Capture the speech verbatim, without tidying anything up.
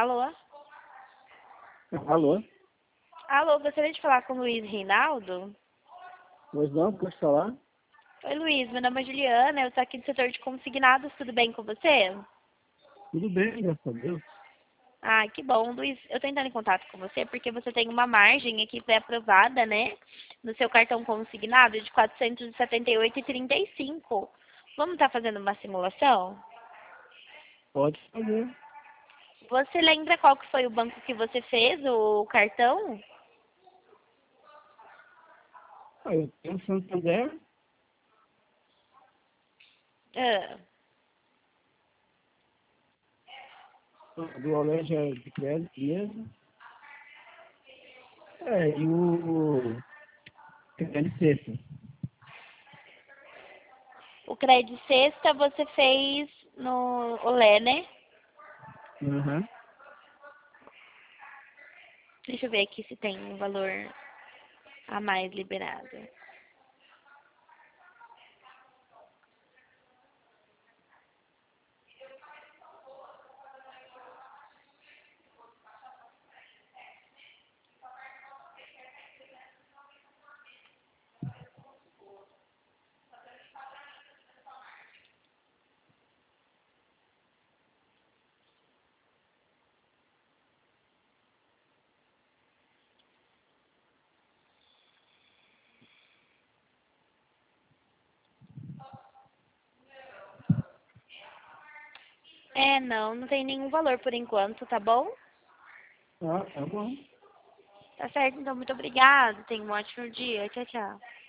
Alô? Alô? Alô, gostaria de falar com o Luiz Reinaldo? Pois não, pode falar? Oi, Luiz, meu nome é Juliana, eu estou aqui do setor de consignados, tudo bem com você? Tudo bem, graças a Deus. Ah, que bom. Luiz, eu estou entrando em contato com você porque você tem uma margem aqui pré-aprovada, né? No seu cartão consignado de quatrocentos e setenta e oito vírgula trinta e cinco. Vamos estar fazendo uma simulação? Pode fazer. Você lembra qual que foi o banco que você fez o cartão? Ah, eu tenho Santander, Ah, do Olégio de Crédito mesmo. É, e o Crédito Sexta. o crédito sexta você fez no Olé, né? Uhum. Deixa eu ver aqui se tem um valor a mais liberado. É, não, não tem nenhum valor por enquanto, tá bom? Ah, tá bom. Tá certo, então, muito obrigada. Tenha um ótimo dia. Tchau, tchau.